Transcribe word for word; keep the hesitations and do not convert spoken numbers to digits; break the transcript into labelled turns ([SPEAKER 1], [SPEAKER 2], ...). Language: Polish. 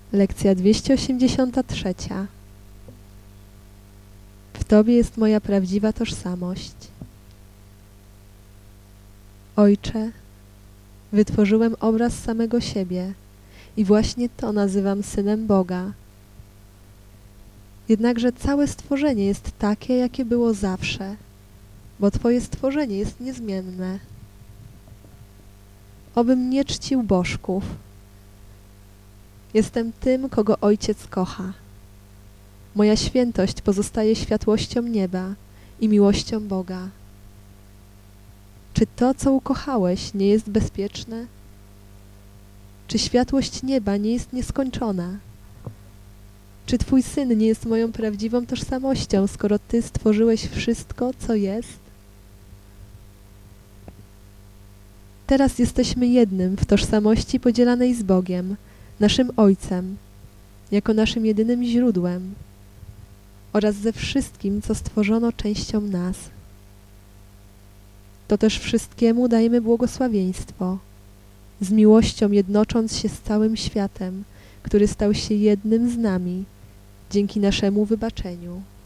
[SPEAKER 1] Lekcja dwieście osiemdziesiąta trzy. W Tobie jest moja prawdziwa tożsamość. Ojcze, wytworzyłem obraz samego siebie i właśnie to nazywam Synem Boga. Jednakże całe stworzenie jest takie, jakie było zawsze, bo Twoje stworzenie jest niezmienne. Obym nie czcił bożków. Jestem tym, kogo Ojciec kocha. Moja świętość pozostaje światłością nieba i miłością Boga. Czy to, co ukochałeś, nie jest bezpieczne? Czy światłość nieba nie jest nieskończona? Czy Twój Syn nie jest moją prawdziwą tożsamością, skoro Ty stworzyłeś wszystko, co jest? Teraz jesteśmy jednym w tożsamości podzielanej z Bogiem, naszym Ojcem, jako naszym jedynym źródłem oraz ze wszystkim, co stworzono częścią nas. To też wszystkiemu dajemy błogosławieństwo, z miłością jednocząc się z całym światem, który stał się jednym z nami dzięki naszemu wybaczeniu.